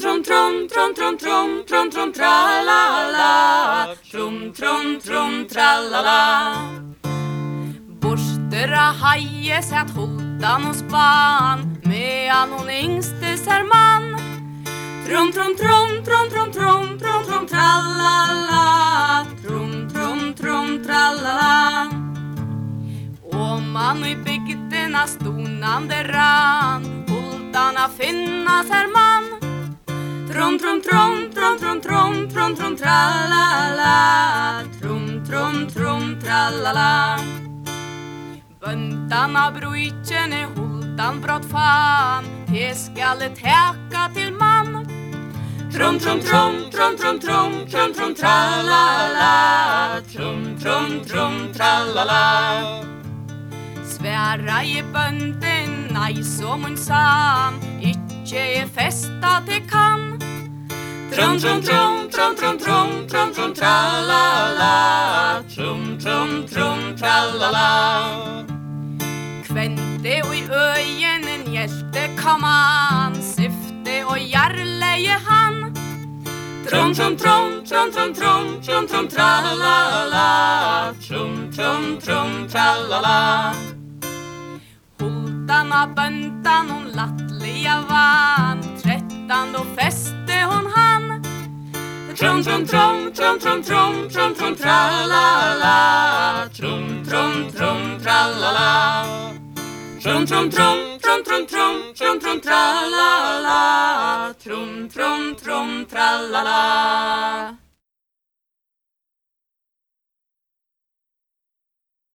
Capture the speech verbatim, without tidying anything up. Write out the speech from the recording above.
trum trum trum trum trum trum trum tralala. Trum trum trum tralala. Borstera haje satt hotan och span medan hon yngste ser man. Trum trum trum trum trum trum trum trum tralala. Trum trum trum tralala. Och man i bygderna stonande rann, holtarna finnas här man. Trum trum trum trum trum trum trum trum tralala. Trum trum trum tralala. Buntarna brujtjen i holtan brott fan, det skall täcka till man. Trum trum trum trum trum trum trum trum tralala. Trum trum trum tralala. Svära i bunden, nej som hon sann, icke är festa till kan. Trum trum trum trum trum trum trum trum tralala. Trum trum trum tralala. Kvente och i öjen en hjälte kaman, syfte och järleje han. Trum trum trum trum trum trum trum trum tralala. Trum trum trum tralala. Holtarna buntan hon lattliga vann, tretton då fäste hon han. Trum trum trum trum trum trum trum trum tralala. Trum trum trum tralala. Trum trum trum trum trum trum trum trum tralala. Trum trum trum tralala.